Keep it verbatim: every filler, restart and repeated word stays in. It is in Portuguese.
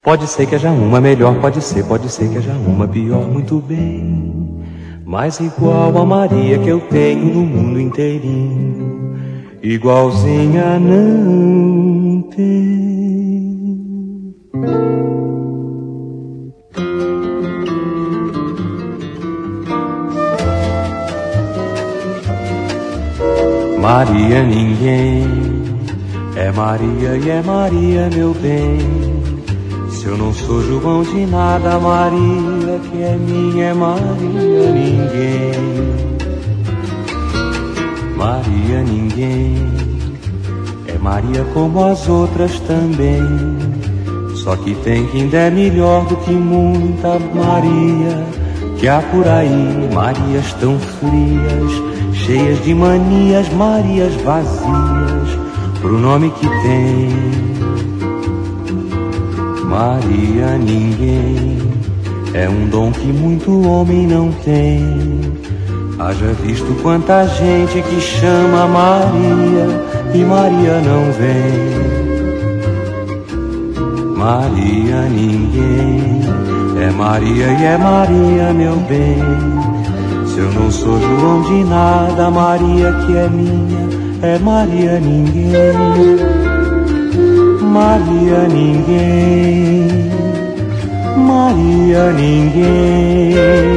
Pode ser que haja uma melhor, pode ser, pode ser que haja uma pior, muito bem. Mas igual a Maria que eu tenho no mundo inteirinho, igualzinha não tem. Maria ninguém, é Maria e é Maria meu bem. Se eu não sou João de nada, Maria que é minha é Maria ninguém. Maria ninguém, é Maria como as outras também. Só que tem quem der melhor do que muita Maria que há por aí. Marias tão frias, cheias de manias, Marias vazias pro nome que tem. Maria ninguém, é um dom que muito homem não tem. Haja visto quanta gente que chama Maria e Maria não vem. Maria ninguém, é Maria e é Maria meu bem. Se eu não sou João de nada, Maria que é minha é Maria ninguém. Maria ninguém, Maria ninguém.